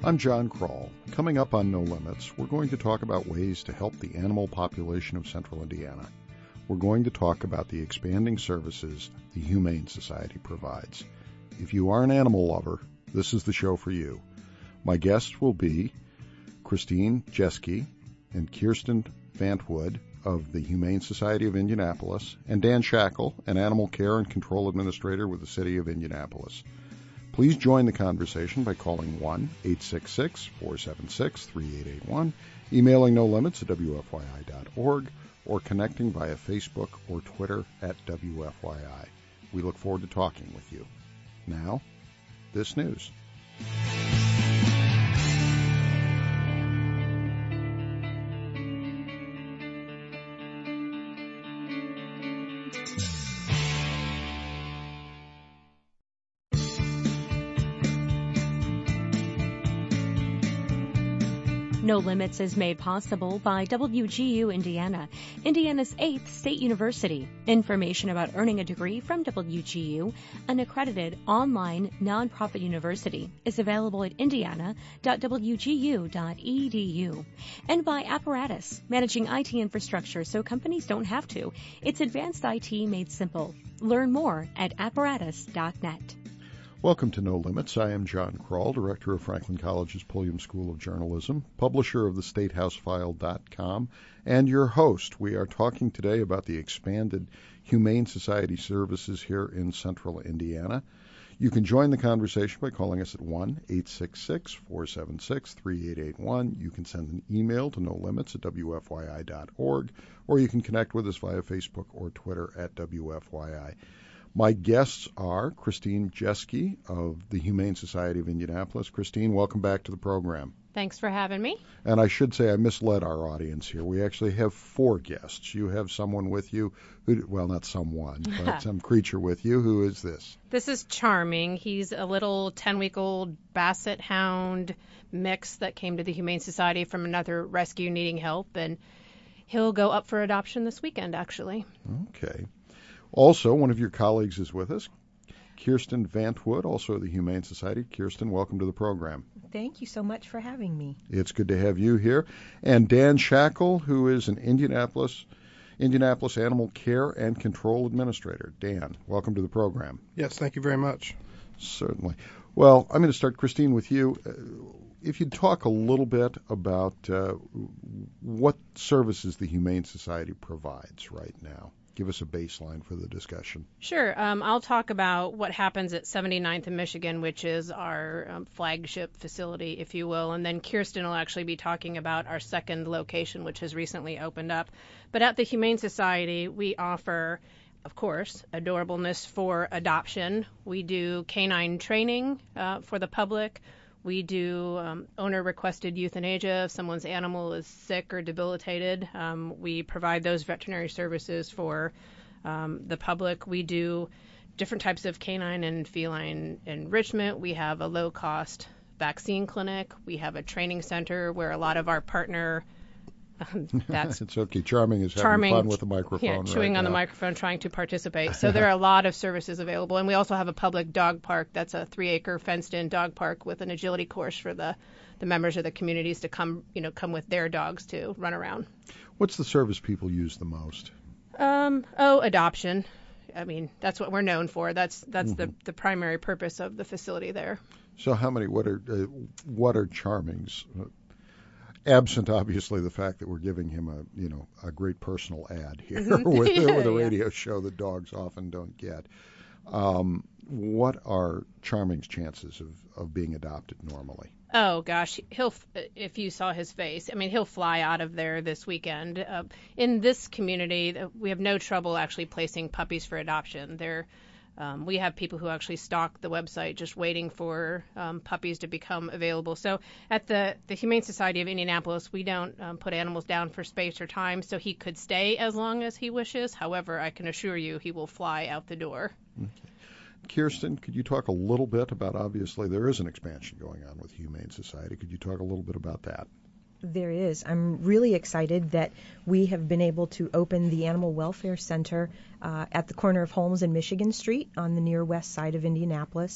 I'm John Kroll. Coming up on No Limits, we're going to talk about ways to help the animal population of Central Indiana. We're going to talk about the expanding services the Humane Society provides. If you are an animal lover, this is the show for you. My guests will be Christine Jeske and Kirsten Vantwood of the Humane Society of Indianapolis, and Dan Shackle, an animal care and control administrator with the City of Indianapolis. Please join the conversation by calling 1-866-476-3881, emailing No Limits at WFYI.org, or connecting via Facebook or Twitter at WFYI. We look forward to talking with you. Now, this news. No Limits is made possible by WGU Indiana, Indiana's 8th state university. Information about earning a degree from WGU, an accredited online nonprofit university, is available at indiana.wgu.edu. And by Apparatus, managing IT infrastructure so companies don't have to. It's advanced IT made simple. Learn more at apparatus.net. Welcome to No Limits. I am John Kroll, Director of Franklin College's Pulliam School of Journalism, publisher of theStateHouseFile.com, and your host. We are talking today about the expanded Humane Society services here in Central Indiana. You can join the conversation by calling us at 1-866-476-3881. You can send an email to nolimits at WFYI.org, or you can connect with us via Facebook or Twitter at WFYI. My guests are Christine Jeske of the Humane Society of Indianapolis. Christine, welcome back to the program. Thanks for having me. And I should say I misled our audience here. We actually have 4 guests. You have someone with you who, well, not someone, but some creature with you. Who is this? This is Charming. He's a little 10-week-old basset hound mix that came to the Humane Society from another rescue needing help, and he'll go up for adoption this weekend, actually. Okay. Also, one of your colleagues is with us, Kirsten Vantwood, also of the Humane Society. Kirsten, welcome to the program. Thank you so much for having me. It's good to have you here. And Dan Shackle, who is an Indianapolis Animal Care and Control Administrator. Dan, welcome to the program. Yes, thank you very much. Certainly. Well, I'm going to start, Christine, with you. If you'd talk a little bit about what services the Humane Society provides right now. Give us a baseline for the discussion. Sure. I'll talk about what happens at 79th in Michigan, which is our flagship facility, if you will. And then Kirsten will actually be talking about our second location, which has recently opened up. But at the Humane Society, we offer, of course, adorableness for adoption. We do canine training for the public. We do owner-requested euthanasia if someone's animal is sick or debilitated. We provide those veterinary services for the public. We do different types of canine and feline enrichment. We have a low-cost vaccine clinic. We have a training center where a lot of our partner that's it's okay. Charming is having fun with the microphone. Chewing on the microphone, trying to participate. So there are a lot of services available, and we also have a public dog park. That's a 3-acre fenced-in dog park with an agility course for the members of the communities to come with their dogs to run around. What's the service people use the most? Adoption. I mean, that's what we're known for. That's the primary purpose of the facility there. So how many? What are Charming's? Absent, obviously, the fact that we're giving him a great personal ad here with a radio show that dogs often don't get. What are Charming's chances of being adopted normally? Oh, gosh, if you saw his face, I mean, he'll fly out of there this weekend. In this community, we have no trouble actually placing puppies for adoption. We have people who actually stalk the website just waiting for puppies to become available. So at the Humane Society of Indianapolis, we don't put animals down for space or time, so he could stay as long as he wishes. However, I can assure you he will fly out the door. Okay. Kirsten, could you talk a little bit about, obviously there is an expansion going on with Humane Society. Could you talk a little bit about that? There is. I'm really excited that we have been able to open the Animal Welfare Center at the corner of Holmes and Michigan Street on the near west side of Indianapolis.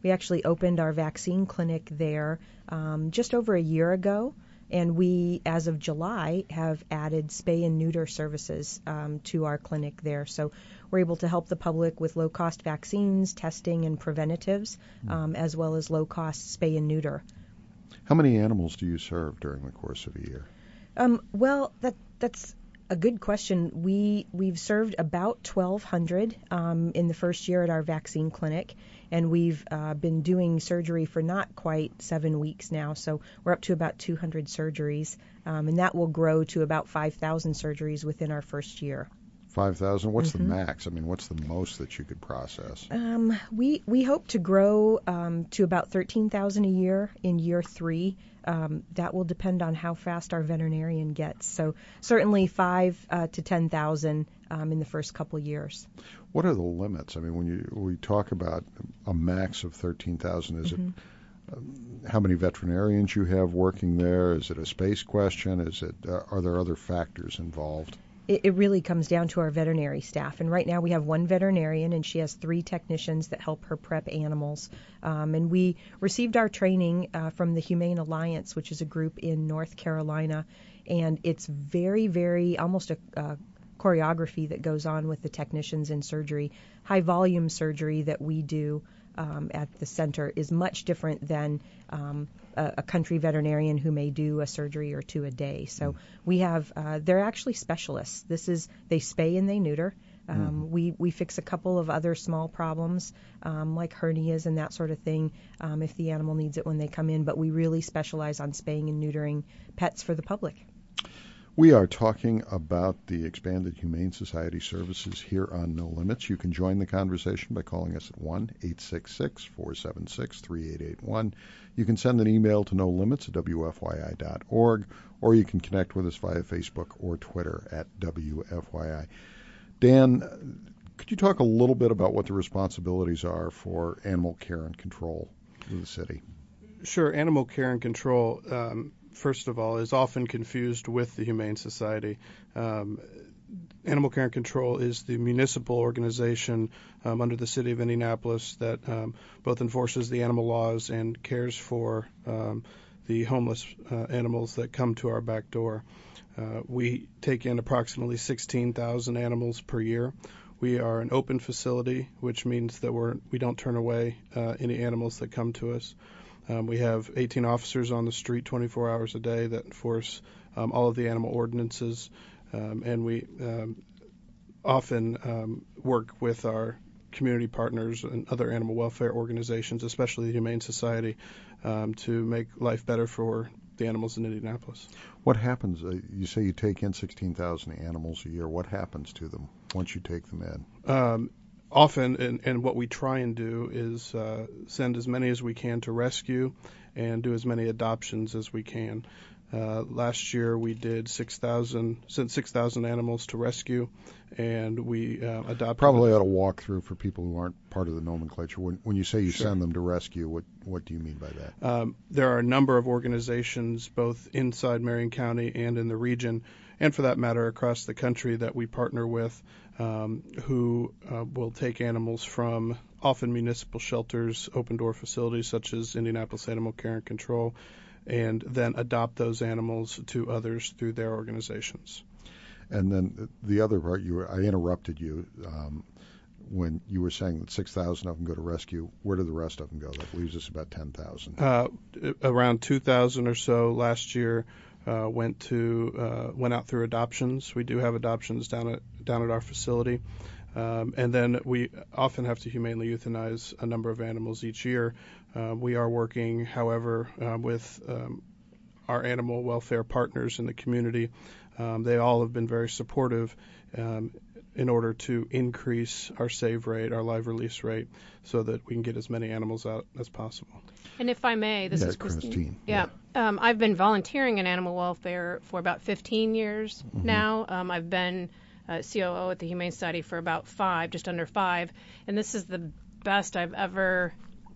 We actually opened our vaccine clinic there just over a year ago. And we, as of July, have added spay and neuter services to our clinic there. So we're able to help the public with low-cost vaccines, testing, and preventatives, as well as low-cost spay and neuter. How many animals do you serve during the course of a year? Well, that's a good question. We've served about 1,200 in the first year at our vaccine clinic, and we've been doing surgery for not quite 7 weeks now, so we're up to about 200 surgeries, and that will grow to about 5,000 surgeries within our first year. 5,000? What's the max? I mean, what's the most that you could process? We hope to grow to about 13,000 a year in year 3. That will depend on how fast our veterinarian gets. So certainly 5 to 10,000 in the first couple years. What are the limits? I mean, when we talk about a max of 13,000, is it how many veterinarians you have working there? Is it a space question? Is it are there other factors involved? It really comes down to our veterinary staff. And right now we have one veterinarian, and she has 3 technicians that help her prep animals. And we received our training from the Humane Alliance, which is a group in North Carolina. And it's very, very almost a choreography that goes on with the technicians in surgery. High volume surgery that we do at the center is much different than a country veterinarian who may do a surgery or 2 a day. So we have, they're actually specialists. They spay and they neuter. We fix a couple of other small problems like hernias and that sort of thing if the animal needs it when they come in, but we really specialize on spaying and neutering pets for the public. We are talking about the expanded Humane Society services here on No Limits. You can join the conversation by calling us at 1-866-476-3881. You can send an email to nolimits@wfyi.org, or you can connect with us via Facebook or Twitter at WFYI. Dan, could you talk a little bit about what the responsibilities are for animal care and control in the city? Sure. Animal care and control, first of all, is often confused with the Humane Society. Animal Care and Control is the municipal organization under the city of Indianapolis that both enforces the animal laws and cares for the homeless animals that come to our back door. We take in approximately 16,000 animals per year. We are an open facility, which means that we don't turn away any animals that come to us. We have 18 officers on the street 24 hours a day that enforce all of the animal ordinances, and we often work with our community partners and other animal welfare organizations, especially the Humane Society, to make life better for the animals in Indianapolis. What happens? You say you take in 16,000 animals a year. What happens to them once you take them in? Often, and what we try and do is send as many as we can to rescue and do as many adoptions as we can. Last year we did sent 6,000 animals to rescue, and we adopted. Probably ought to walk through for people who aren't part of the nomenclature. When you say you send them to rescue, what do you mean by that? There are a number of organizations, both inside Marion County and in the region, and for that matter across the country, that we partner with, who will take animals from often municipal shelters, open door facilities such as Indianapolis Animal Care and Control, and then adopt those animals to others through their organizations. And then the other part, I interrupted you when you were saying that 6,000 of them go to rescue. Where do the rest of them go? That leaves us about 10,000. Around 2,000 or so last year went out through adoptions. We do have adoptions down at our facility. And then we often have to humanely euthanize a number of animals each year. We are working, however, with our animal welfare partners in the community. They all have been very supportive in order to increase our save rate, our live release rate, so that we can get as many animals out as possible. And if I may, this is Christine. Yeah. I've been volunteering in animal welfare for about 15 years now. I've been COO at the Humane Society for about just under 5, and this is the best I've ever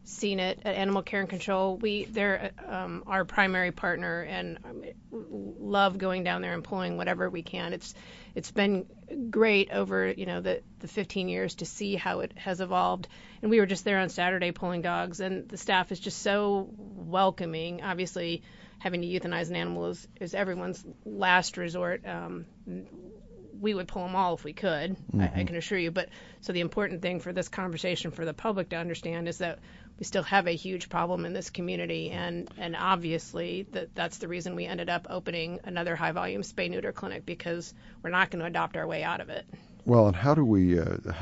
seen it at Animal Care and Control. They're our primary partner, and love going down there and pulling whatever we can. It's been great over the 15 years to see how it has evolved. And we were just there on Saturday pulling dogs, and the staff is just so welcoming. Obviously, having to euthanize an animal is everyone's last resort. We would pull them all if we could, I can assure you. But so the important thing for this conversation for the public to understand is that we still have a huge problem in this community, and obviously that's the reason we ended up opening another high-volume spay-neuter clinic, because we're not going to adopt our way out of it. Well, and how do we,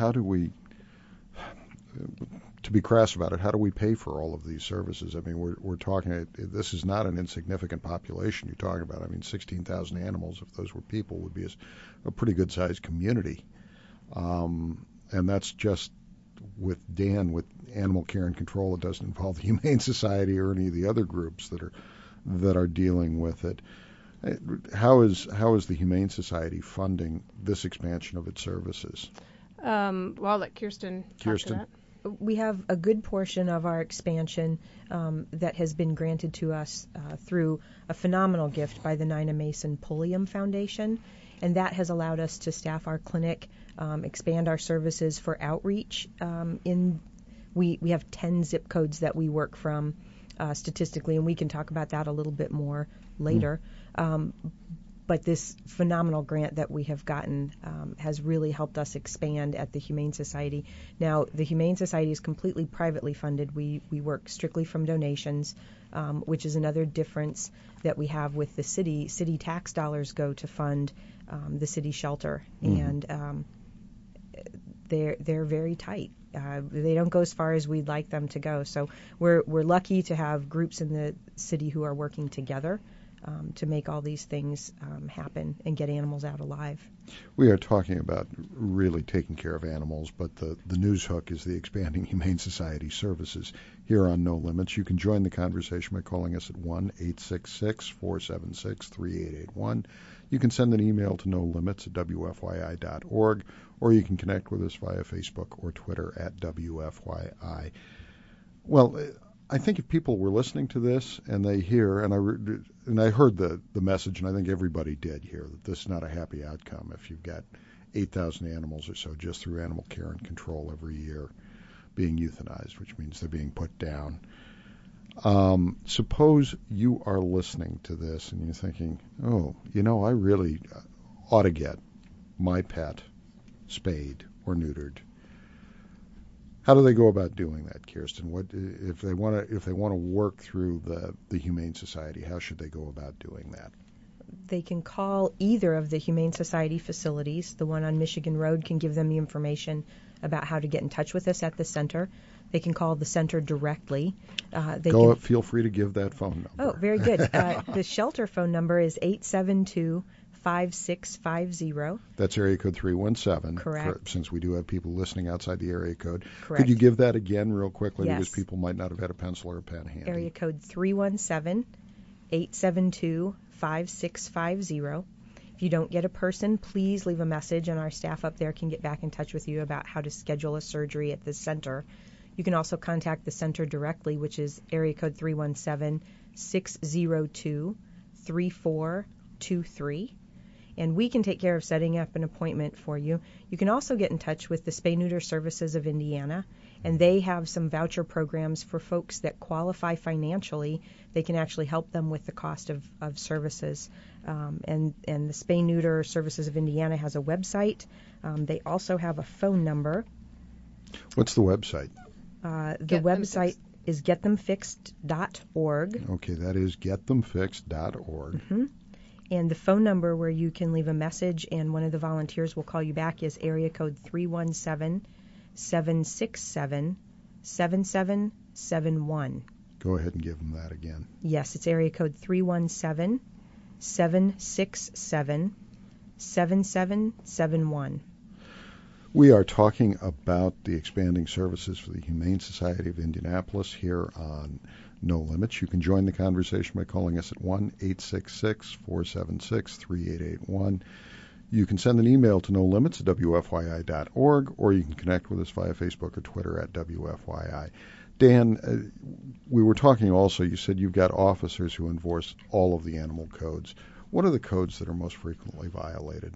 to be crass about it, how do we pay for all of these services? I mean, we're talking, this is not an insignificant population you're talking about. I mean, 16,000 animals, if those were people, would be a pretty good-sized community. And that's just with Dan, with Animal Care and Control. It doesn't involve the Humane Society or any of the other groups that are dealing with it. How is the Humane Society funding this expansion of its services? Well, I'll let Kirsten talk to that. We have a good portion of our expansion that has been granted to us through a phenomenal gift by the Nina Mason Pulliam Foundation, and that has allowed us to staff our clinic, expand our services for outreach. We have 10 zip codes that we work from statistically, and we can talk about that a little bit more later. But this phenomenal grant that we have gotten has really helped us expand at the Humane Society. Now, the Humane Society is completely privately funded. We work strictly from donations, which is another difference that we have with the city. City tax dollars go to fund the city shelter, and they're very tight. They don't go as far as we'd like them to go. So we're lucky to have groups in the city who are working together to make all these things happen and get animals out alive. We are talking about really taking care of animals, but the news hook is the expanding Humane Society services here on No Limits. You can join the conversation by calling us at 1-866-476-3881. You can send an email to nolimits@wfyi.org, or you can connect with us via Facebook or Twitter at WFYI. Well, I think if people were listening to this and they hear, and I heard the message, and I think everybody did hear, that this is not a happy outcome if you've got 8,000 animals or so just through Animal Care and Control every year being euthanized, which means they're being put down. Suppose you are listening to this and you're thinking, I really ought to get my pet spayed or neutered. How do they go about doing that, Kirsten? What if they want to work through the Humane Society? How should they go about doing that? They can call either of the Humane Society facilities. The one on Michigan Road can give them the information about how to get in touch with us at the center. They can call the center directly. Feel free to give that phone number. Oh, very good. The shelter phone number is 872-5650. That's area code 317. Correct. Since we do have people listening outside the area code. Correct. Could you give that again real quickly? Yes. Because people might not have had a pencil or a pen handy. Area code 317-872-5650. If you don't get a person, please leave a message, and our staff up there can get back in touch with you about how to schedule a surgery at the center. You can also contact the center directly, which is area code 317-602-3423. And we can take care of setting up an appointment for you. You can also get in touch with the Spay-Neuter Services of Indiana, and they have some voucher programs for folks that qualify financially. They can actually help them with the cost of services. And the Spay-Neuter Services of Indiana has a website. They also have a phone number. What's the website? The website is getthemfixed.org. Okay, that is getthemfixed.org. Mm-hmm. And the phone number where you can leave a message and one of the volunteers will call you back is area code 317-767-7771. Go ahead and give them that again. Yes, it's area code 317-767-7771. We are talking about the expanding services for the Humane Society of Indianapolis here on No Limits. You can join the conversation by calling us at 1-866-476-3881. You can send an email to nolimits@wfyi.org, or you can connect with us via Facebook or Twitter at WFYI. Dan, we were talking also, you said you've got officers who enforce all of the animal codes. What are the codes that are most frequently violated?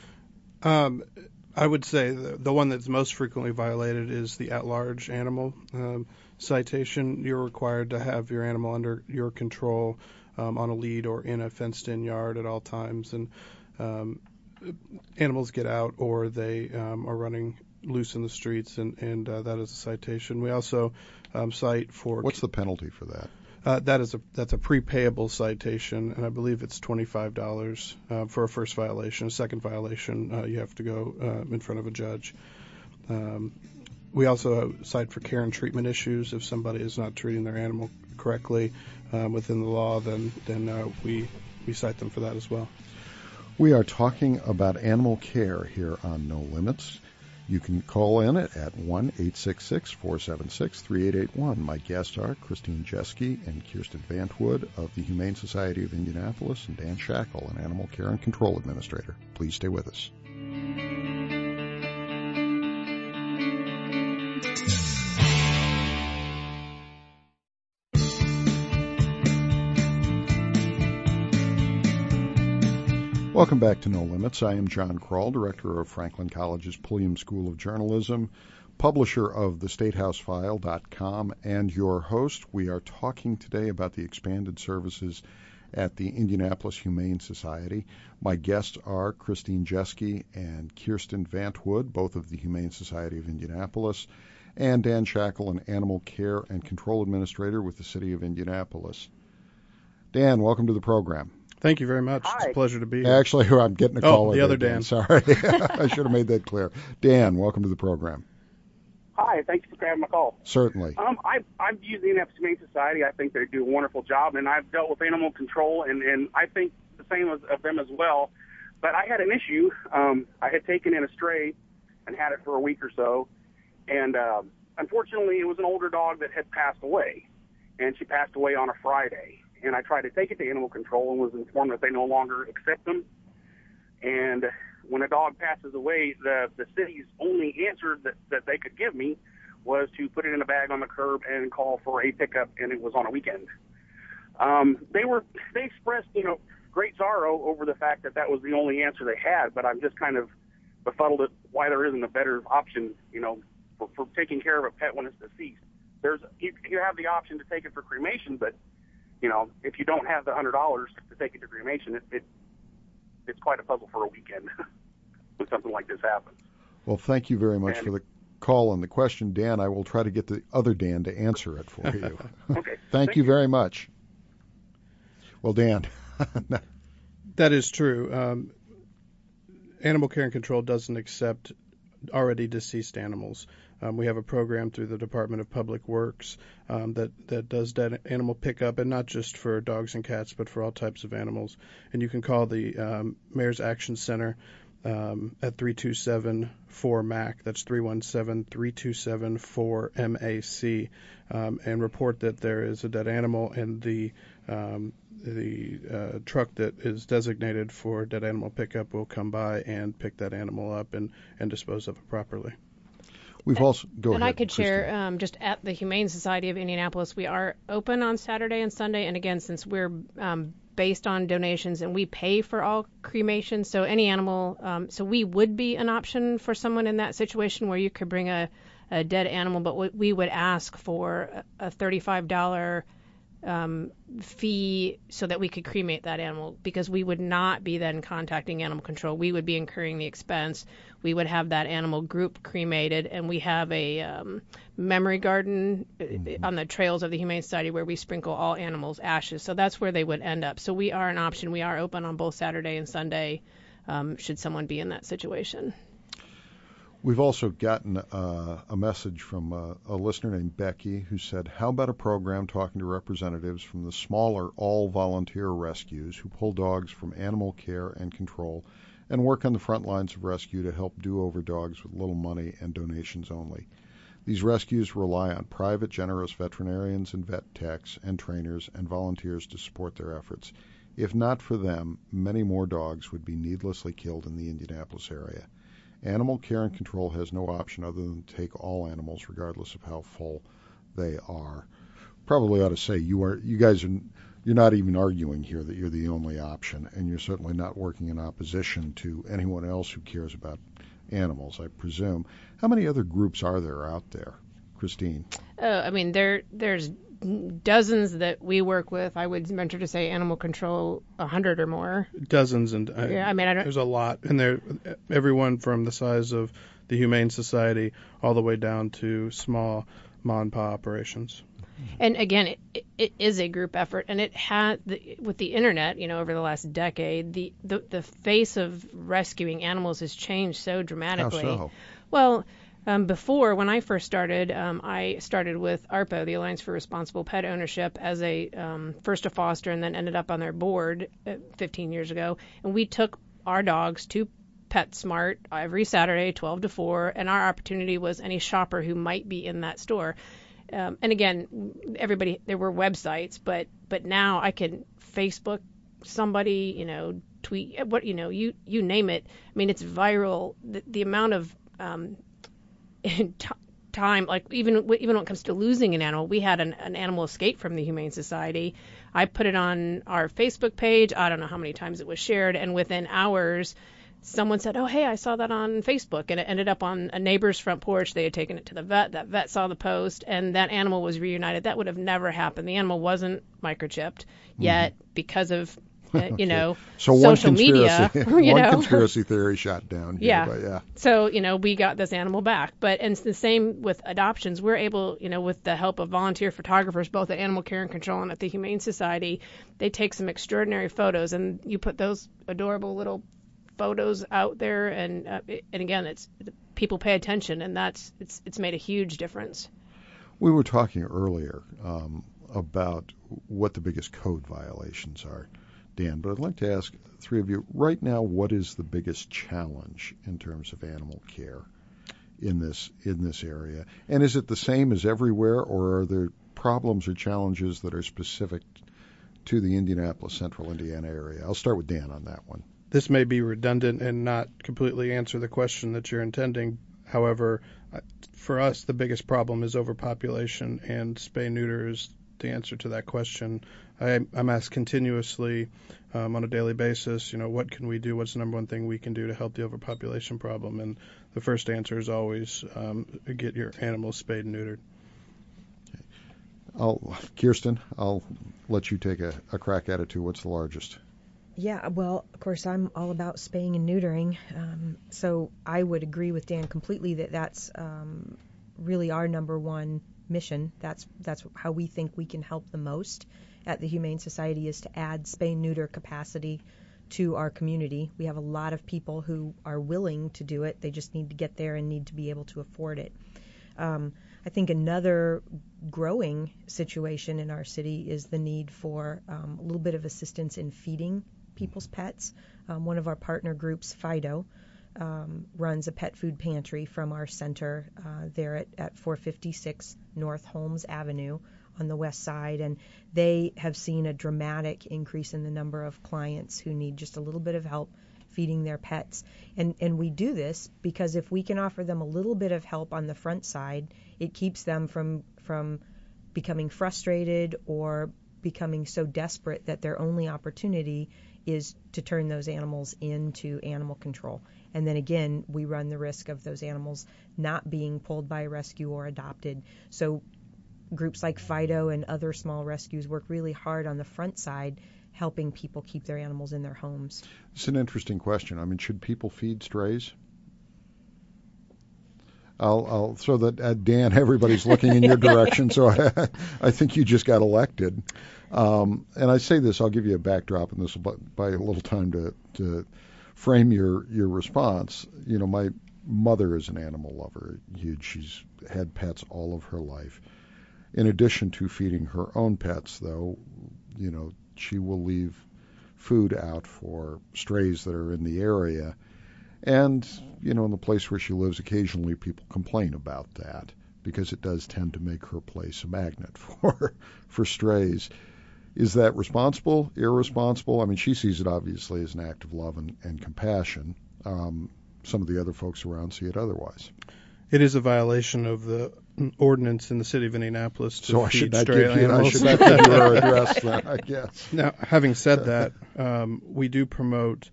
I would say the one that's most frequently violated is the at-large animal citation. You're required to have your animal under your control on a lead or in a fenced-in yard at all times. And animals get out or they are running loose in the streets, and that is a citation. We also cite for... What's the penalty for that? That's a prepayable citation, and I believe it's $25 for a first violation. A second violation, you have to go in front of a judge. We also cite for care and treatment issues. If somebody is not treating their animal correctly within the law, then we cite them for that as well. We are talking about animal care here on No Limits. You can call in at 1-866-476-3881. My guests are Christine Jeske and Kirsten Vantwood of the Humane Society of Indianapolis, and Dan Shackle, an Animal Care and Control Administrator. Please stay with us. Welcome back to No Limits. I am John Kroll, director of Franklin College's Pulliam School of Journalism, publisher of thestatehousefile.com, and your host. We are talking today about the expanded services at the Indianapolis Humane Society. My guests are Christine Jeske and Kirsten Vantwood, both of the Humane Society of Indianapolis, and Dan Shackle, an Animal Care and Control Administrator with the City of Indianapolis. Dan, welcome to the program. Thank you very much. Hi. It's a pleasure to be here. Actually, I'm getting a call. The other Dan. Sorry. I should have made that clear. Dan, welcome to the program. Hi, thank you for having my call. Certainly. I've used the Indianapolis Humane Society. I think they do a wonderful job, and I've dealt with animal control, and I think the same of them as well. But I had an issue. I had taken in a stray and had it for a week or so, and unfortunately, it was an older dog that had passed away, and she passed away on a Friday. And I tried to take it to animal control and was informed that they no longer accept them. And when a dog passes away, the city's only answer that they could give me was to put it in a bag on the curb and call for a pickup, and it was on a weekend. They expressed, great sorrow over the fact that was the only answer they had, but I'm just kind of befuddled at why there isn't a better option, for taking care of a pet when it's deceased. You have the option to take it for cremation, but if you don't have the $100 to take it to cremation, it's quite a puzzle for a weekend when something like this happens. Well, thank you very much for the call and the question, Dan. I will try to get the other Dan to answer it for you. Okay. Thank you very much. Well, Dan. That is true. Animal Care and Control doesn't accept already deceased animals. We have a program through the Department of Public Works that does dead animal pickup, and not just for dogs and cats, but for all types of animals. And you can call the Mayor's Action Center at 327-4MAC. That's 317-327-4MAC, and report that there is a dead animal, and the truck that is designated for dead animal pickup will come by and pick that animal up and dispose of it properly. We've also go and ahead, I could Christine. share just at the Humane Society of Indianapolis, we are open on Saturday and Sunday, and again, since we're based on donations and we pay for all cremations, so any animal, so we would be an option for someone in that situation where you could bring a dead animal, but we would ask for a $35 fee so that we could cremate that animal, because we would not be then contacting animal control. We would be incurring the expense. We would have that animal group cremated, and we have a memory garden on the trails of the Humane Society where we sprinkle all animals' ashes. So that's where they would end up. So we are an option. We are open on both Saturday and Sunday should someone be in that situation. We've also gotten a message from a listener named Becky who said, how about a program talking to representatives from the smaller all-volunteer rescues who pull dogs from Animal Care and Control and work on the front lines of rescue to help do-over dogs with little money and donations only. These rescues rely on private, generous veterinarians and vet techs and trainers and volunteers to support their efforts. If not for them, many more dogs would be needlessly killed in the Indianapolis area. Animal Care and Control has no option other than to take all animals, regardless of how full they are. Probably ought to say you're not even arguing here that you're the only option, and you're certainly not working in opposition to anyone else who cares about animals, I presume. How many other groups are there out there, Christine? I mean, there's dozens that we work with. I would venture to say Animal Control 100 or more. Dozens, and there's a lot, and there everyone from the size of the Humane Society all the way down to small mom and pop operations. And again, it is a group effort, and it had with the internet, over the last decade, the face of rescuing animals has changed so dramatically. How so? Well, before, when I first started, I started with ARPO, the Alliance for Responsible Pet Ownership, as a first a foster, and then ended up on their board 15 years ago. And we took our dogs to PetSmart every Saturday, 12 to 4, and our opportunity was any shopper who might be in that store. And again, there were websites, but now I can Facebook somebody, tweet, you name it. I mean, it's viral. The amount of time, like even when it comes to losing an animal, we had an animal escape from the Humane Society. I put it on our Facebook page. I don't know how many times it was shared, and within hours, someone said, "Oh, hey, I saw that on Facebook," and it ended up on a neighbor's front porch. They had taken it to the vet. That vet saw the post, and that animal was reunited. That would have never happened. The animal wasn't microchipped, yet because of So social media, one conspiracy theory shot down here. Yeah. But yeah. So, we got this animal back. And it's the same with adoptions. We're able, with the help of volunteer photographers, both at Animal Care and Control and at the Humane Society, they take some extraordinary photos, and you put those adorable little photos out there, and again, it's people pay attention, and it's made a huge difference. We were talking earlier about what the biggest code violations are, Dan, but I'd like to ask three of you right now, what is the biggest challenge in terms of animal care in this area? And is it the same as everywhere, or are there problems or challenges that are specific to the Indianapolis, Central Indiana area? I'll start with Dan on that one. This may be redundant and not completely answer the question that you're intending. However, for us, the biggest problem is overpopulation, and spay-neuter is the answer to that question. I'm asked continuously on a daily basis, what can we do? What's the number one thing we can do to help the overpopulation problem? And the first answer is always get your animals spayed and neutered. Kirsten, I'll let you take a crack at it too. What's the largest? Yeah, well, of course, I'm all about spaying and neutering. So I would agree with Dan completely that that's really our number one mission. That's how we think we can help the most at the Humane Society, is to add spay-neuter capacity to our community. We have a lot of people who are willing to do it. They just need to get there and need to be able to afford it. I think another growing situation in our city is the need for a little bit of assistance in feeding people's pets. One of our partner groups, Fido, runs a pet food pantry from our center there at 456 North Holmes Avenue on the west side, and they have seen a dramatic increase in the number of clients who need just a little bit of help feeding their pets. And we do this because if we can offer them a little bit of help on the front side, it keeps them from becoming frustrated or becoming so desperate that their only opportunity is to turn those animals into animal control. And then again, we run the risk of those animals not being pulled by a rescue or adopted. So groups like Fido and other small rescues work really hard on the front side, helping people keep their animals in their homes. It's an interesting question. I mean, should people feed strays? I'll throw that at Dan. Everybody's looking in your direction, so I think you just got elected. And I say this, I'll give you a backdrop, and this will buy a little time to frame your response. My mother is an animal lover, huge. She's had pets all of her life. In addition to feeding her own pets, though, she will leave food out for strays that are in the area. And, in the place where she lives, occasionally people complain about that because it does tend to make her place a magnet for strays. Is that responsible, irresponsible? I mean, she sees it obviously as an act of love and compassion. Some of the other folks around see it otherwise. It is a violation of the ordinance in the city of Indianapolis to so feed stray animals. I should not give you her address then, I guess. Now, having said that, we do promote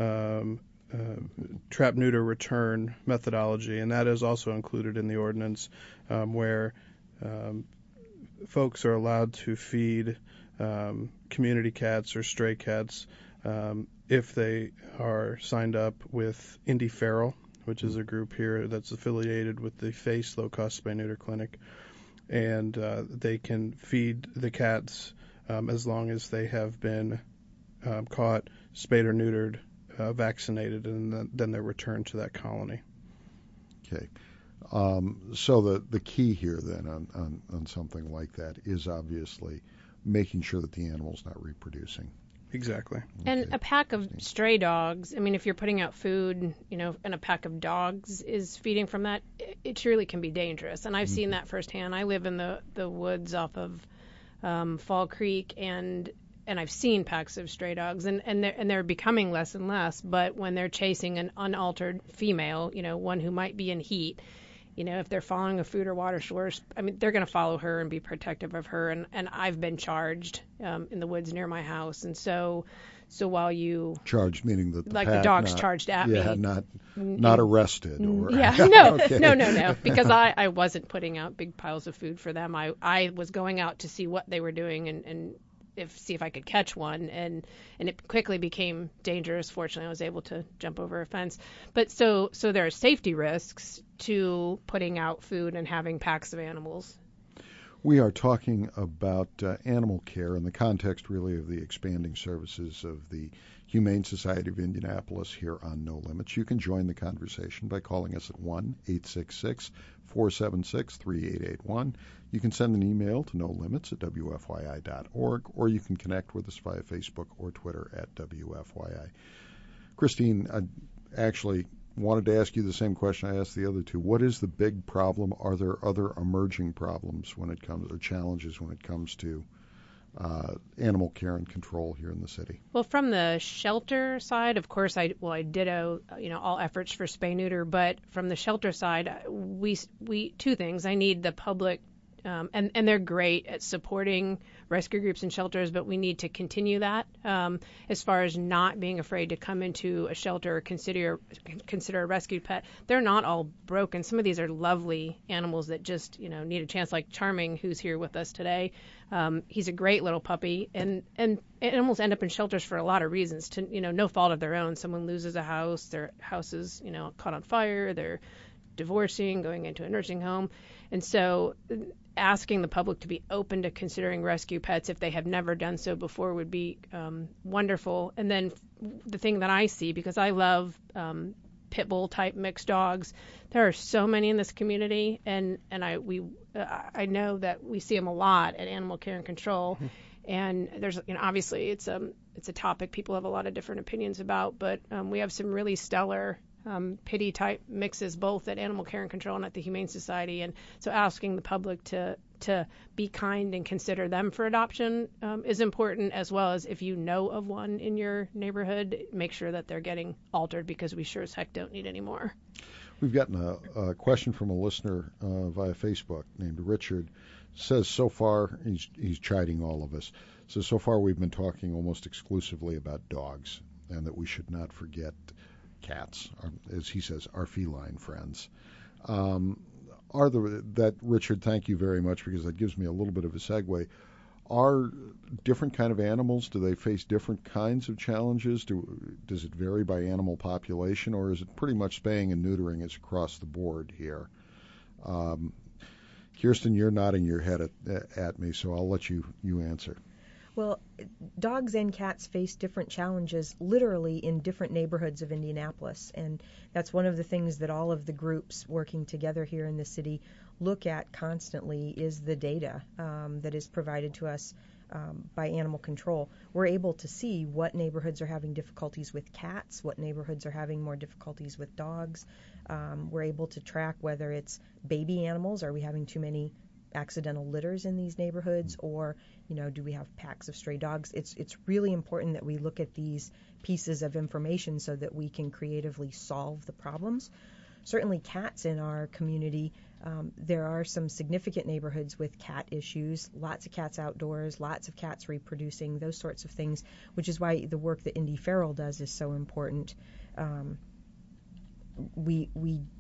trap, neuter, return methodology, and that is also included in the ordinance, where folks are allowed to feed community cats or stray cats if they are signed up with Indy Feral, which is a group here that's affiliated with the FACE low-cost spay-neuter clinic, and they can feed the cats as long as they have been caught, spayed or neutered, vaccinated, and then they're returned to that colony. Okay. So the key here then on something like that is obviously making sure that the animal's not reproducing. Exactly. And a pack of stray dogs, I mean, if you're putting out food, and a pack of dogs is feeding from that, it truly can be dangerous. And I've seen that firsthand. I live in the woods off of Fall Creek, and I've seen packs of stray dogs, and they're becoming less and less. But when they're chasing an unaltered female, one who might be in heat, if they're following a food or water source, I mean, they're going to follow her and be protective of her. And I've been charged in the woods near my house. And so while you charged, meaning that the dog's charged at me, not arrested, or no, because I wasn't putting out big piles of food for them. I was going out to see what they were doing and see if I could catch one, and it quickly became dangerous. Fortunately, I was able to jump over a fence. But so there are safety risks to putting out food and having packs of animals. We are talking about animal care in the context really of the expanding services of the Humane Society of Indianapolis here on No Limits. You can join the conversation by calling us at 1-866-476-3881. You can send an email to nolimits@wfyi.org, or you can connect with us via Facebook or Twitter at WFYI. Christine, I actually wanted to ask you the same question I asked the other two. What is the big problem? Are there other emerging problems when it comes, or challenges when it comes to animal care and control here in the city? Well, from the shelter side, of course, I ditto, all efforts for spay-neuter, but from the shelter side, we two things. I need the public, and they're great at supporting rescue groups and shelters, but we need to continue that as far as not being afraid to come into a shelter or consider a rescued pet. They're not all broken. Some of these are lovely animals that just need a chance, like Charming, who's here with us today. He's a great little puppy, and animals end up in shelters for a lot of reasons, to no fault of their own. Someone loses a house, their house is caught on fire, they're divorcing, going into a nursing home, and so asking the public to be open to considering rescue pets if they have never done so before would be wonderful. And then the thing that I see, because I love pit bull type mixed dogs, there are so many in this community, and I know that we see them a lot at Animal Care and Control. Mm-hmm. And there's obviously it's a topic people have a lot of different opinions about, but we have some really stellar pitty type mixes both at Animal Care and Control and at the Humane Society, and so asking the public to be kind and consider them for adoption is important, as well as if you know of one in your neighborhood, make sure that they're getting altered, because we sure as heck don't need any more. We've gotten a question from a listener via Facebook named Richard. Says so far, he's chiding all of us, so far we've been talking almost exclusively about dogs, and that we should not forget cats, as he says, our feline friends. Richard, thank you very much, because that gives me a little bit of a segue. Are different kind of animals, do they face different kinds of challenges? Does it vary by animal population, or is it pretty much spaying and neutering is across the board here? Kirsten, you're nodding your head at me, so I'll let you answer. Well, dogs and cats face different challenges literally in different neighborhoods of Indianapolis, and that's one of the things that all of the groups working together here in the city look at constantly is the data that is provided to us by Animal Control. We're able to see what neighborhoods are having difficulties with cats, what neighborhoods are having more difficulties with dogs. We're able to track whether it's baby animals, are we having too many accidental litters in these neighborhoods, or do we have packs of stray dogs? It's really important that we look at these pieces of information so that we can creatively solve the problems. Certainly cats in our community, there are some significant neighborhoods with cat issues, lots of cats outdoors, lots of cats reproducing, those sorts of things, which is why the work that Indy Feral does is so important. We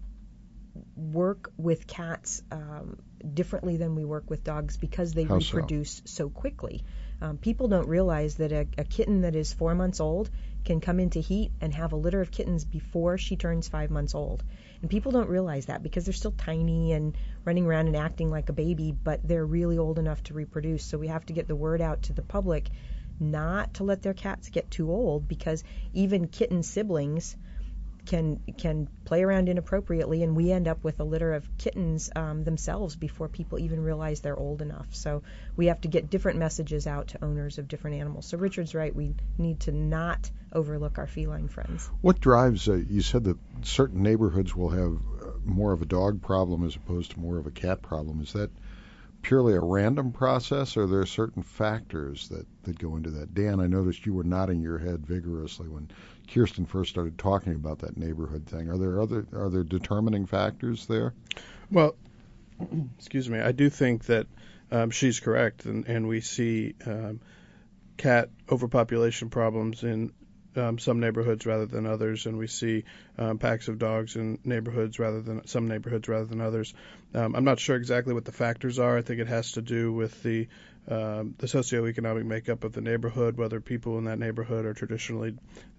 work with cats differently than we work with dogs because they reproduce so quickly. People don't realize that a kitten that is 4 months old can come into heat and have a litter of kittens before she turns 5 months old. And people don't realize that because they're still tiny and running around and acting like a baby, but they're really old enough to reproduce. So we have to get the word out to the public not to let their cats get too old, because even kitten siblings can play around inappropriately, and we end up with a litter of kittens themselves before people even realize they're old enough. So we have to get different messages out to owners of different animals. So Richard's right, we need to not overlook our feline friends. What drives, you said that certain neighborhoods will have more of a dog problem as opposed to more of a cat problem. Is that purely a random process, or are there certain factors that go into that? Dan, I noticed you were nodding your head vigorously when Kirsten first started talking about that neighborhood thing. Are there determining factors there? Well, excuse me, I do think that she's correct, and we see cat overpopulation problems in some neighborhoods rather than others, and we see packs of dogs in neighborhoods rather than others. I'm not sure exactly what the factors are. I think it has to do with the socioeconomic makeup of the neighborhood, whether people in that neighborhood are traditionally,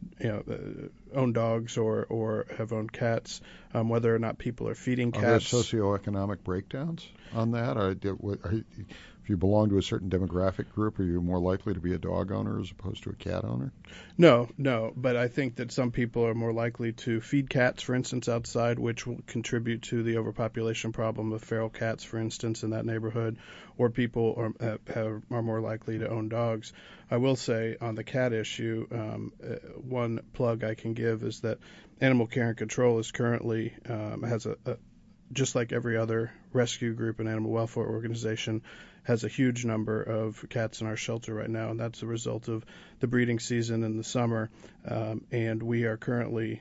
own dogs or have owned cats, whether or not people are feeding cats. Are there socioeconomic breakdowns on that? If you belong to a certain demographic group, are you more likely to be a dog owner as opposed to a cat owner? No, but I think that some people are more likely to feed cats, for instance, outside, which will contribute to the overpopulation problem of feral cats, for instance, in that neighborhood, or people are more likely to own dogs. I will say on the cat issue, one plug I can give is that Animal Care and Control is currently has a just like every other rescue group and animal welfare organization, has a huge number of cats in our shelter right now, and that's a result of the breeding season in the summer. And we are currently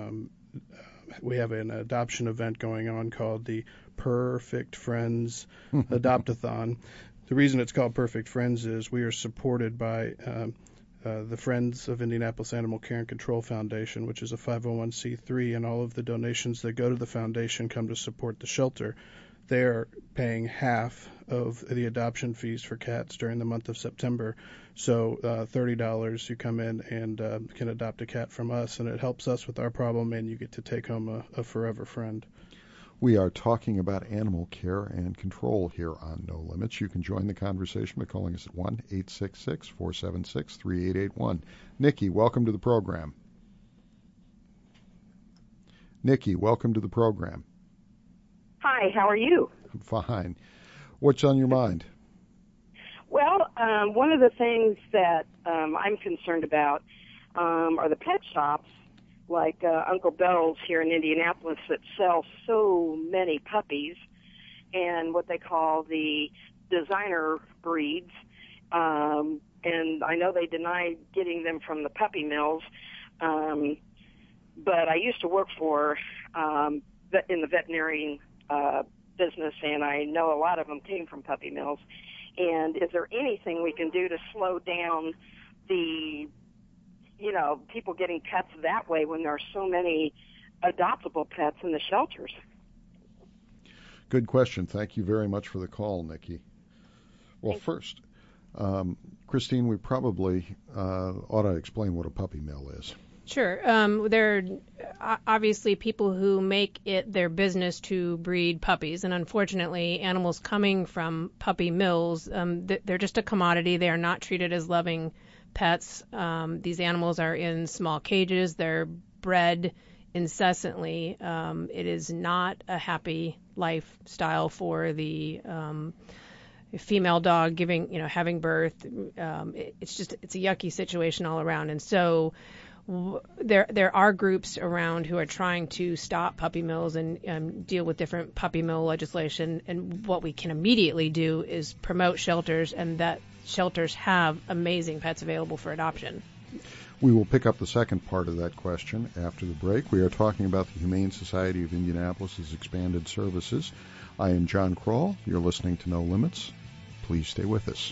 we have an adoption event going on called the Perfect Friends Adopt-a-thon. The reason it's called Perfect Friends is we are supported by the Friends of Indianapolis Animal Care and Control Foundation, which is a 501c3, and all of the donations that go to the foundation come to support the shelter. They're paying half of the adoption fees for cats during the month of September. So $30, you come in and can adopt a cat from us, and it helps us with our problem, and you get to take home a forever friend. We are talking about animal care and control here on No Limits. You can join the conversation by calling us at 1-866-476-3881. Nikki, welcome to the program. Nikki, welcome to the program. Hi, how are you? I'm fine. What's on your mind? Well, one of the things that I'm concerned about are the pet shops like Uncle Bell's here in Indianapolis that sell so many puppies and what they call the designer breeds. And I know they deny getting them from the puppy mills, but I used to work in the veterinary business, and I know a lot of them came from puppy mills. And is there anything we can do to slow down the people getting pets that way when there are so many adoptable pets in the shelters? Good question. Thank you very much for the call, Nikki. Well, first, Christine, we probably ought to explain what a puppy mill is. Sure. There are obviously people who make it their business to breed puppies, and unfortunately, animals coming from puppy mills, they're just a commodity. They are not treated as loving pets. These animals are in small cages. They're bred incessantly. It is not a happy lifestyle for the female dog having birth. It's a yucky situation all around. And so there are groups around who are trying to stop puppy mills and deal with different puppy mill legislation. And what we can immediately do is promote shelters, and that shelters have amazing pets available for adoption. We will pick up the second part of that question after the break. We are talking about the Humane Society of Indianapolis's expanded services. I am John Kroll. You're listening to No Limits. Please stay with us.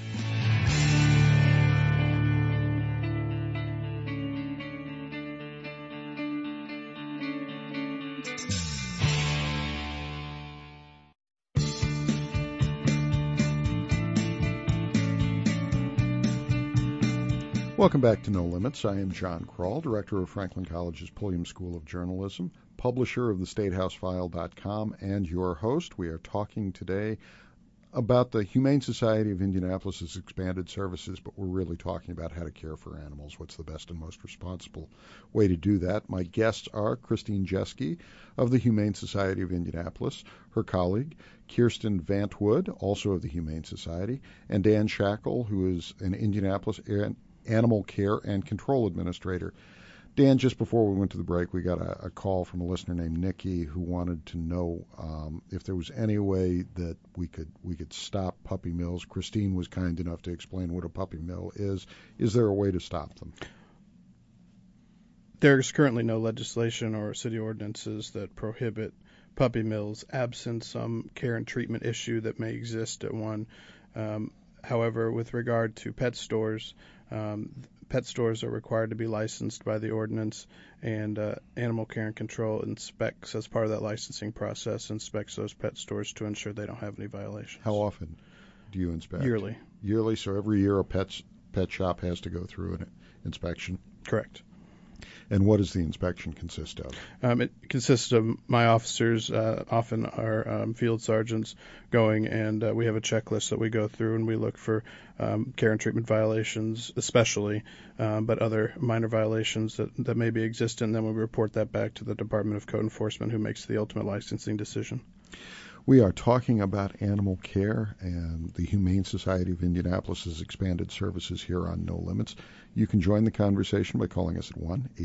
Welcome back to No Limits. I am John Kroll, director of Franklin College's Pulliam School of Journalism, publisher of thestatehousefile.com, and your host. We are talking today about the Humane Society of Indianapolis's expanded services, but we're really talking about how to care for animals, what's the best and most responsible way to do that. My guests are Christine Jeske of the Humane Society of Indianapolis, her colleague, Kirsten Vantwood, also of the Humane Society, and Dan Shackle, who is an Indianapolis Animal Care and Control Administrator. Dan, just before we went to the break, we got a call from a listener named Nikki who wanted to know if there was any way that we could stop puppy mills. Christine was kind enough to explain what a puppy mill is. Is there a way to stop them? There's currently no legislation or city ordinances that prohibit puppy mills, absent some care and treatment issue that may exist at one. However, with regard to pet stores are required to be licensed by the ordinance, and Animal Care and Control inspects, as part of that licensing process, inspects those pet stores to ensure they don't have any violations. How often do you inspect? Yearly. Yearly, so every year a pet shop has to go through an inspection? Correct. And what does the inspection consist of? It consists of my officers, often our field sergeants, going, and we have a checklist that we go through, and we look for care and treatment violations especially, but other minor violations that may be existent, and then we report that back to the Department of Code Enforcement, who makes the ultimate licensing decision. We are talking about animal care and the Humane Society of Indianapolis's expanded services here on No Limits. You can join the conversation by calling us at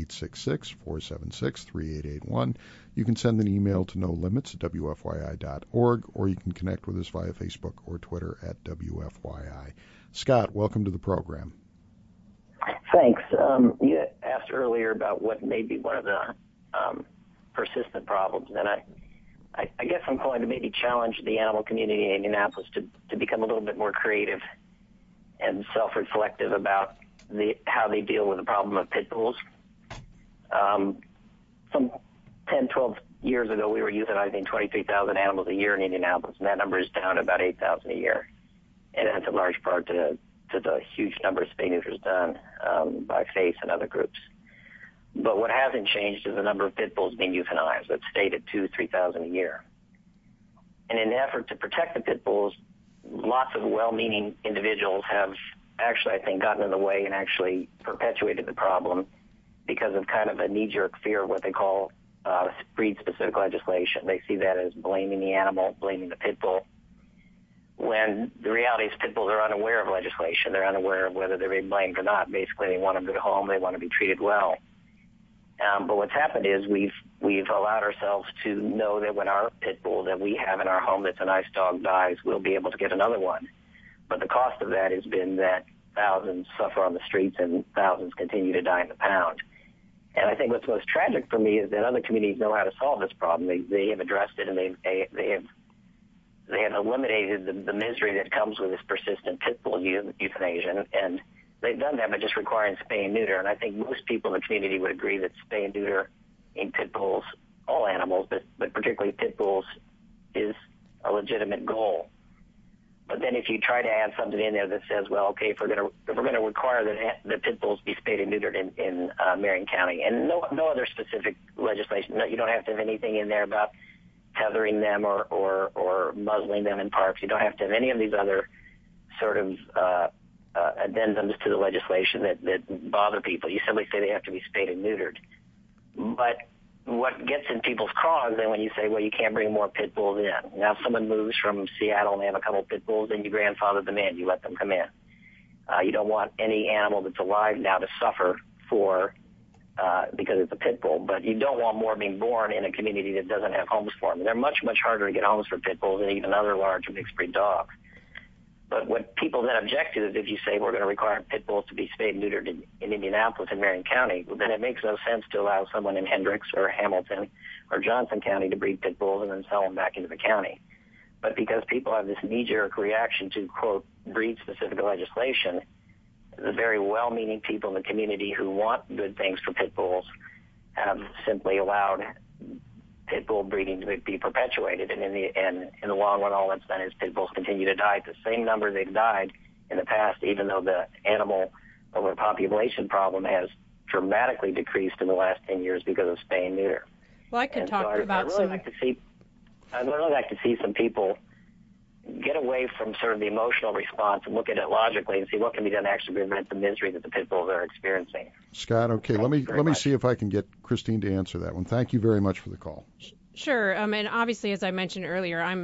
1-866-476-3881. You can send an email to nolimits@wfyi.org, or you can connect with us via Facebook or Twitter at WFYI. Scott, welcome to the program. Thanks. You asked earlier about what may be one of the persistent problems, and I guess I'm calling to maybe challenge the animal community in Indianapolis to become a little bit more creative and self-reflective about how they deal with the problem of pit bulls. Some 10, 12 years ago, we were euthanizing 23,000 animals a year in Indianapolis, and that number is down to about 8,000 a year. And that's in large part to the huge number of spay neuters done by FACE and other groups. But what hasn't changed is the number of pit bulls being euthanized. That's stayed at 2,000-3,000 a year. And in an effort to protect the pit bulls, lots of well-meaning individuals have actually, I think, gotten in the way and actually perpetuated the problem because of kind of a knee-jerk fear of what they call breed-specific legislation. They see that as blaming the animal, blaming the pit bull, when the reality is pit bulls are unaware of legislation. They're unaware of whether they're being blamed or not. Basically, they want them to go home. They want to be treated well. But what's happened is we've allowed ourselves to know that when our pit bull that we have in our home that's a nice dog dies, we'll be able to get another one. But the cost of that has been that thousands suffer on the streets and thousands continue to die in the pound. And I think what's most tragic for me is that other communities know how to solve this problem. They have addressed it, and they have eliminated the misery that comes with this persistent pit bull euthanasia. And they've done that by just requiring spay and neuter. And I think most people in the community would agree that spay and neuter in pit bulls, all animals, but particularly pit bulls, is a legitimate goal. But then if you try to add something in there that says, well, okay, if we're going to require that the pit bulls be spayed and neutered in Marion County, and no other specific legislation, you don't have to have anything in there about tethering them or muzzling them in parks. You don't have to have any of these other sort of addendums to the legislation that bother people. You simply say they have to be spayed and neutered. But what gets in people's cause then when you say, well, you can't bring more pit bulls in. Now, if someone moves from Seattle and they have a couple of pit bulls, then you grandfather them in. You let them come in. You don't want any animal that's alive now to suffer for because it's a pit bull, but you don't want more being born in a community that doesn't have homes for them. They're much, much harder to get homes for pit bulls than even other large mixed breed dogs. But what people then object to is if you say we're going to require pit bulls to be spayed and neutered in Indianapolis and Marion County, well, then it makes no sense to allow someone in Hendricks or Hamilton or Johnson County to breed pit bulls and then sell them back into the county. But because people have this knee-jerk reaction to, quote, breed-specific legislation, the very well-meaning people in the community who want good things for pit bulls have simply allowed pit bull breeding to be perpetuated. And in the long run, all that's done is pit bulls continue to die at the same number they've died in the past, even though the animal overpopulation problem has dramatically decreased in the last 10 years because of spay and neuter. Well, I could talk about I'd really like to see some people get away from sort of the emotional response and look at it logically and see what can be done to actually prevent the misery that the pit bulls are experiencing. Scott, okay, let me see if I can get Christine to answer that one. Thank you very much for the call. Sure. And obviously, as I mentioned earlier, I'm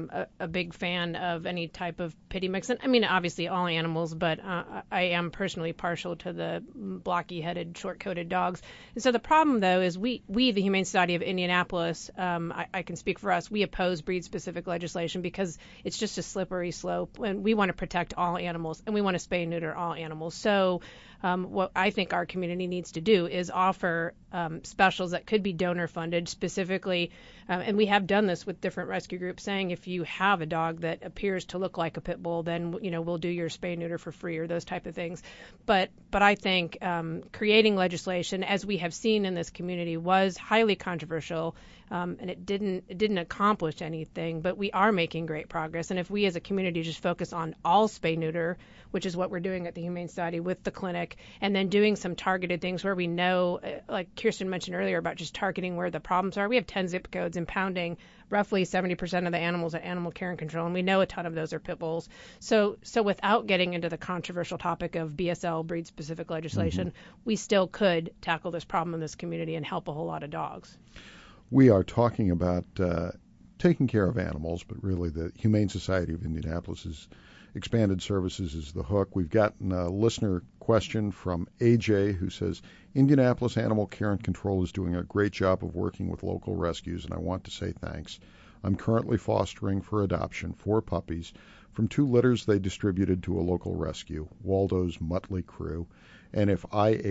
a big fan of any type of pitty mix. And I mean, obviously, all animals, but I am personally partial to the blocky-headed, short-coated dogs. And so the problem, though, is we the Humane Society of Indianapolis, I can speak for us, we oppose breed-specific legislation because it's just a slippery slope. And we want to protect all animals, and we want to spay and neuter all animals. So what I think our community needs to do is offer specials that could be donor funded specifically. And we have done this with different rescue groups, saying if you have a dog that appears to look like a pit bull, then we'll do your spay and neuter for free or those type of things. But I think creating legislation, as we have seen in this community, was highly controversial, and it didn't accomplish anything. But we are making great progress. And if we as a community just focus on all spay neuter, which is what we're doing at the Humane Society with the clinic, and then doing some targeted things where we know, like Kirsten mentioned earlier, about just targeting where the problems are. We have 10 zip codes impounding roughly 70% of the animals at Animal Care and Control, and we know a ton of those are pit bulls. So without getting into the controversial topic of BSL, breed-specific legislation, we still could tackle this problem in this community and help a whole lot of dogs. We are talking about taking care of animals, but really the Humane Society of Indianapolis' expanded services is the hook. We've gotten a listener question from AJ who says, Indianapolis Animal Care and Control is doing a great job of working with local rescues, and I want to say thanks. I'm currently fostering for adoption 4 puppies from 2 litters they distributed to a local rescue, Waldo's Muttley Crew, and if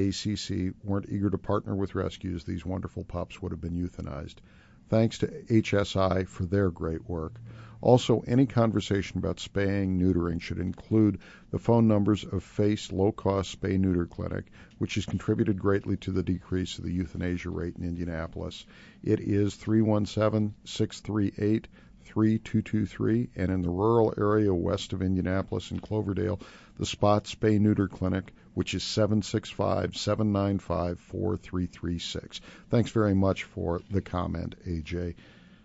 IACC weren't eager to partner with rescues, these wonderful pups would have been euthanized. Thanks to HSI for their great work. Also, any conversation about spaying, neutering should include the phone numbers of FACE low-cost spay-neuter clinic, which has contributed greatly to the decrease of the euthanasia rate in Indianapolis. It is 317-638-3223, and in the rural area west of Indianapolis in Cloverdale, the Spot Spay-Neuter Clinic, which is 765-795-4336. Thanks very much for the comment, AJ.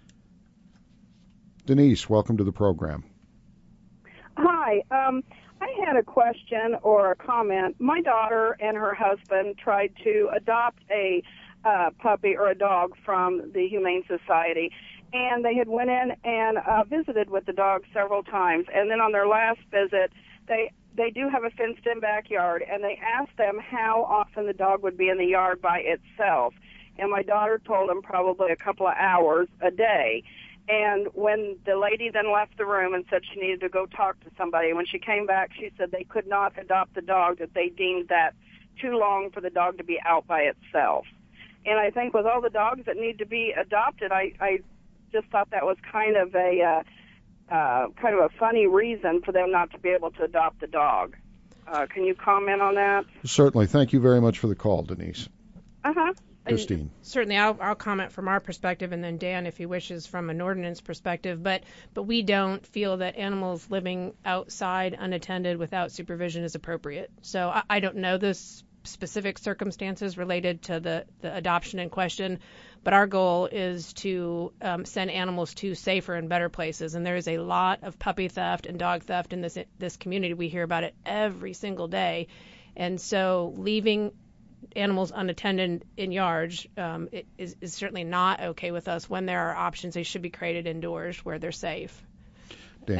Denise, welcome to the program. Hi. I had a question or a comment. My daughter and her husband tried to adopt a puppy or a dog from the Humane Society, and they had went in and visited with the dog several times. And then on their last visit, they do have a fenced-in backyard, and they asked them how often the dog would be in the yard by itself. And my daughter told them probably a couple of hours a day. And when the lady then left the room and said she needed to go talk to somebody, when she came back, she said they could not adopt the dog, that they deemed that too long for the dog to be out by itself. And I think with all the dogs that need to be adopted, I just thought that was kind of a funny reason for them not to be able to adopt the dog. Can you comment on that? Certainly. Thank you very much for the call, Denise. Uh-huh. Christine. Certainly, I'll comment from our perspective, and then Dan, if he wishes, from an ordinance perspective. But we don't feel that animals living outside unattended without supervision is appropriate. So I don't know the specific circumstances related to the adoption in question, but our goal is to send animals to safer and better places. And there is a lot of puppy theft and dog theft in this community. We hear about it every single day, and so leaving animals unattended in yards is certainly not okay with us. When there are options, they should be created indoors where they're safe. Dan,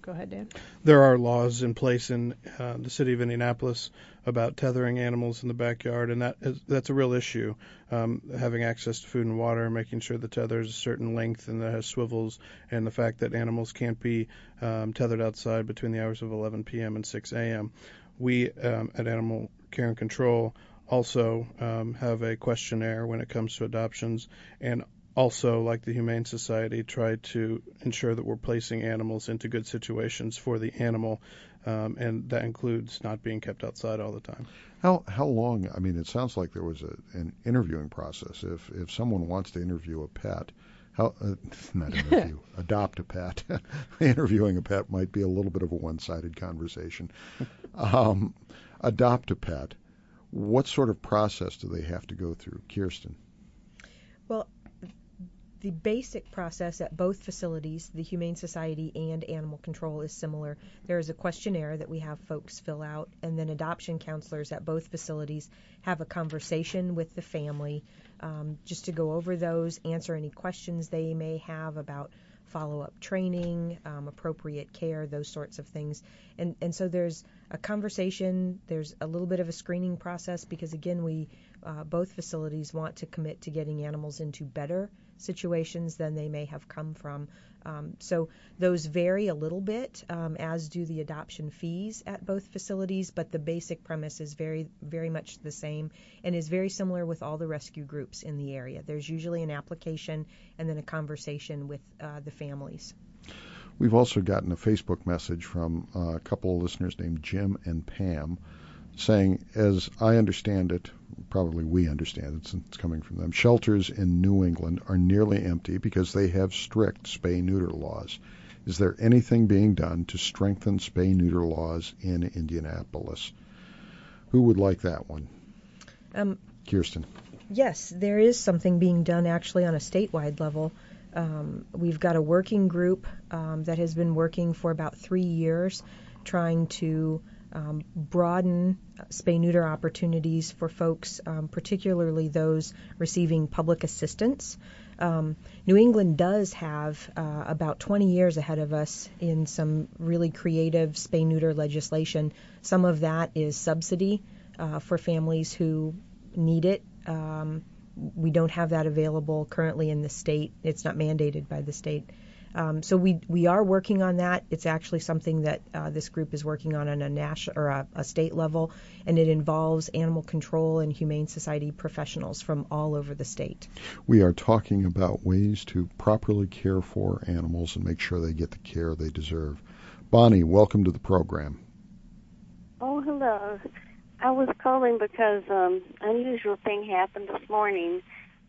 Go ahead, Dan. There are laws in place in the city of Indianapolis about tethering animals in the backyard, and that's a real issue. Having access to food and water, making sure the tether is a certain length and that has swivels, and the fact that animals can't be tethered outside between the hours of 11 p.m. and 6 a.m. We at Animal Care and Control also have a questionnaire when it comes to adoptions, and also, like the Humane Society, try to ensure that we're placing animals into good situations for the animal, and that includes not being kept outside all the time. How long? I mean, it sounds like there was an interviewing process. If someone wants to interview a pet, adopt a pet. Interviewing a pet might be a little bit of a one-sided conversation. Adopt a pet. What sort of process do they have to go through, Kirsten? Well, the basic process at both facilities, the Humane Society and Animal Control, is similar. There is a questionnaire that we have folks fill out, and then adoption counselors at both facilities have a conversation with the family just to go over those, answer any questions they may have about follow-up training, appropriate care, those sorts of things. And so there's a conversation, there's a little bit of a screening process because, again, we both facilities want to commit to getting animals into better situations than they may have come from. So those vary a little bit, as do the adoption fees at both facilities, but the basic premise is very, very much the same and is very similar with all the rescue groups in the area. There's usually an application and then a conversation with the families. We've also gotten a Facebook message from a couple of listeners named Jim and Pam saying, as I understand it, probably we understand it since it's coming from them, shelters in New England are nearly empty because they have strict spay-neuter laws. Is there anything being done to strengthen spay-neuter laws in Indianapolis? Who would like that one? Kirsten. Yes, there is something being done actually on a statewide level. We've got a working group that has been working for about 3 years trying to broaden spay-neuter opportunities for folks, particularly those receiving public assistance. New England does have about 20 years ahead of us in some really creative spay-neuter legislation. Some of that is subsidy for families who need it. We don't have that available currently in the state. It's not mandated by the state. So we are working on that. It's actually something that this group is working on a national or a state level, and it involves animal control and Humane Society professionals from all over the state. We are talking about ways to properly care for animals and make sure they get the care they deserve. Bonnie, welcome to the program. Oh, hello. I was calling because unusual thing happened this morning.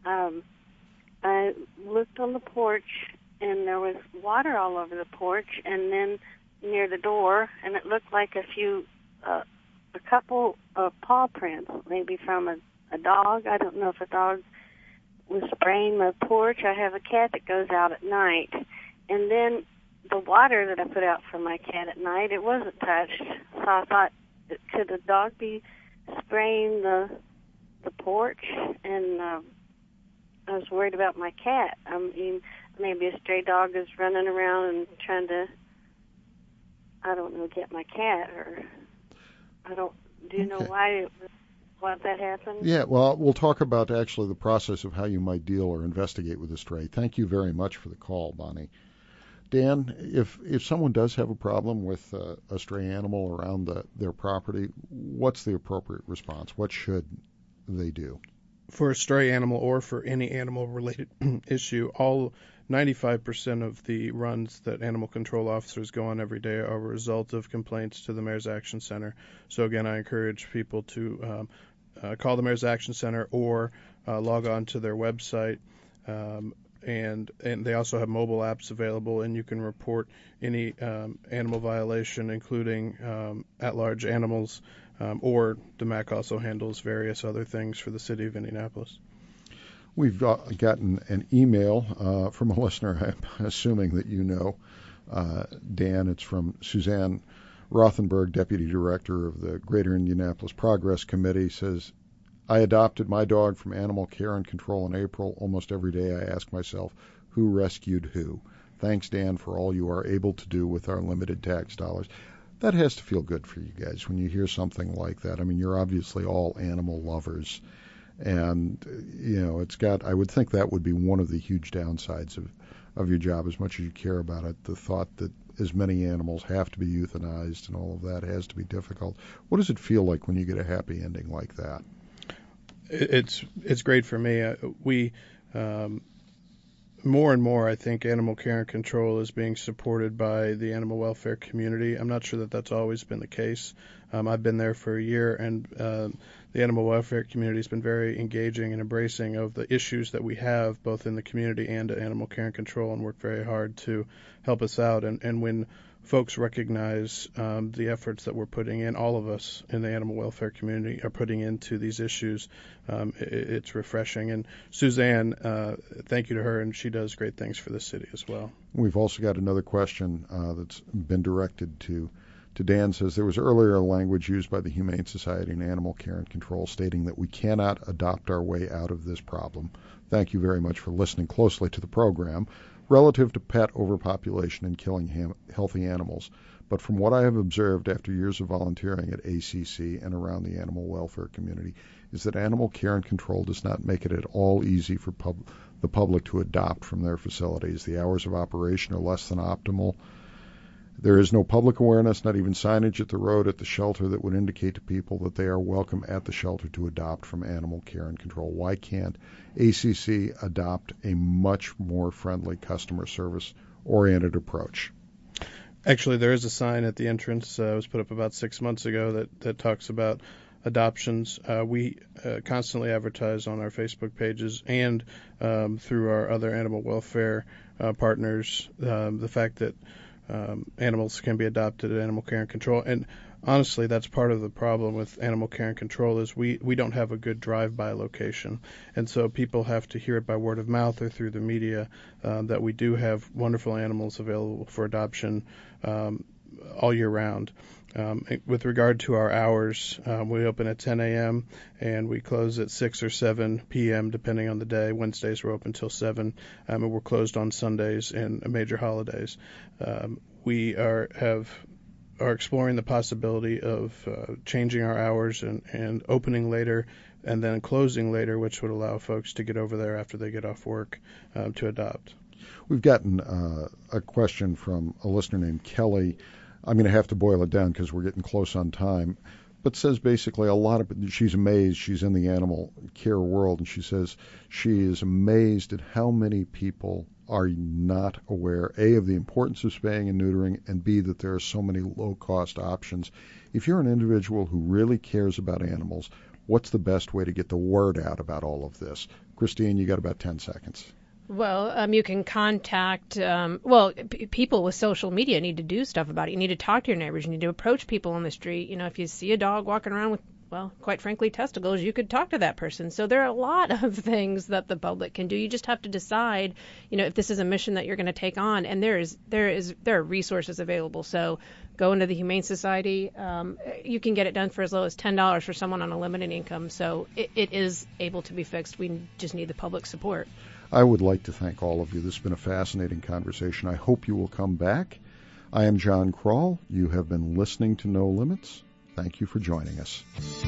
I looked on the porch, and there was water all over the porch, and then near the door, and it looked like a couple of paw prints, maybe from a dog. I don't know if a dog was spraying my porch. I have a cat that goes out at night, and then the water that I put out for my cat at night, it wasn't touched. So I thought, could the dog be spraying the porch? And I was worried about my cat. I mean, maybe a stray dog is running around and trying to, I don't know, get my cat, or do you know why that happened? Yeah, well, we'll talk about actually the process of how you might deal or investigate with a stray. Thank you very much for the call, Bonnie. Dan, if someone does have a problem with a stray animal around their property, what's the appropriate response? What should they do? For a stray animal or for any animal-related issue, all 95% of the runs that animal control officers go on every day are a result of complaints to the Mayor's Action Center. So again, I encourage people to call the Mayor's Action Center or log on to their website. And they also have mobile apps available, and you can report any animal violation, including at-large animals, or the MAC also handles various other things for the city of Indianapolis. We've gotten an email from a listener, I'm assuming that you know, Dan. It's from Suzanne Rothenberg, Deputy Director of the Greater Indianapolis Progress Committee, says, I adopted my dog from Animal Care and Control in April. Almost every day I ask myself, who rescued who? Thanks, Dan, for all you are able to do with our limited tax dollars. That has to feel good for you guys when you hear something like that. I mean, you're obviously all animal lovers. And, I would think that would be one of the huge downsides of your job, as much as you care about it. The thought that as many animals have to be euthanized and all of that has to be difficult. What does it feel like when you get a happy ending like that? It's great for me. We more and more, I think, animal care and control is being supported by the animal welfare community. I'm not sure that that's always been the case. I've been there for a year, and the animal welfare community has been very engaging and embracing of the issues that we have, both in the community and at animal care and control, and work very hard to help us out. And when folks recognize the efforts that we're putting in, all of us in the animal welfare community are putting into these issues, it's refreshing. And Suzanne, thank you to her, and she does great things for the city as well. We've also got another question that's been directed to Dan. Says there was earlier language used by the Humane Society and Animal Care and Control stating that we cannot adopt our way out of this problem. Thank you very much for listening closely to the program relative to pet overpopulation and killing healthy animals. But from what I have observed after years of volunteering at ACC and around the animal welfare community is that animal care and control does not make it at all easy for the public to adopt from their facilities. The hours of operation are less than optimal. There is no public awareness, not even signage at the road at the shelter that would indicate to people that they are welcome at the shelter to adopt from animal care and control. Why can't ACC adopt a much more friendly customer service-oriented approach? Actually, there is a sign at the entrance. It was put up about 6 months ago that talks about adoptions. We constantly advertise on our Facebook pages and through our other animal welfare partners the fact that animals can be adopted at animal care and control. And honestly, that's part of the problem with animal care and control is we don't have a good drive-by location. And so people have to hear it by word of mouth or through the media that we do have wonderful animals available for adoption all year round. With regard to our hours, we open at 10 a.m. and we close at 6 or 7 p.m. depending on the day. Wednesdays we're open till 7, and we're closed on Sundays and major holidays. We are exploring the possibility of changing our hours and opening later and then closing later, which would allow folks to get over there after they get off work to adopt. We've gotten a question from a listener named Kelly. I'm going to have to boil it down because we're getting close on time, but says basically she's amazed. She's in the animal care world, and she says she is amazed at how many people are not aware, A, of the importance of spaying and neutering, and B, that there are so many low-cost options. If you're an individual who really cares about animals, what's the best way to get the word out about all of this? Christine, you got about 10 seconds. Well, you can contact, people with social media need to do stuff about it. You need to talk to your neighbors. You need to approach people on the street. If you see a dog walking around with, quite frankly, testicles, you could talk to that person. So there are a lot of things that the public can do. You just have to decide, if this is a mission that you're going to take on. And there are resources available. So go into the Humane Society. You can get it done for as low as $10 for someone on a limited income. So it is able to be fixed. We just need the public support. I would like to thank all of you. This has been a fascinating conversation. I hope you will come back. I am John Kroll. You have been listening to No Limits. Thank you for joining us.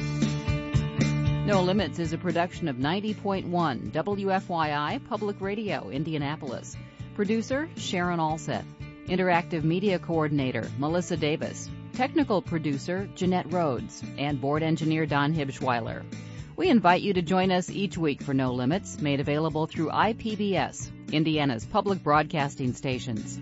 No Limits is a production of 90.1 WFYI Public Radio, Indianapolis. Producer, Sharon Alseth. Interactive Media Coordinator, Melissa Davis. Technical Producer, Jeanette Rhodes. And Board Engineer, Don Hibschweiler. We invite you to join us each week for No Limits, made available through IPBS, Indiana's public broadcasting stations.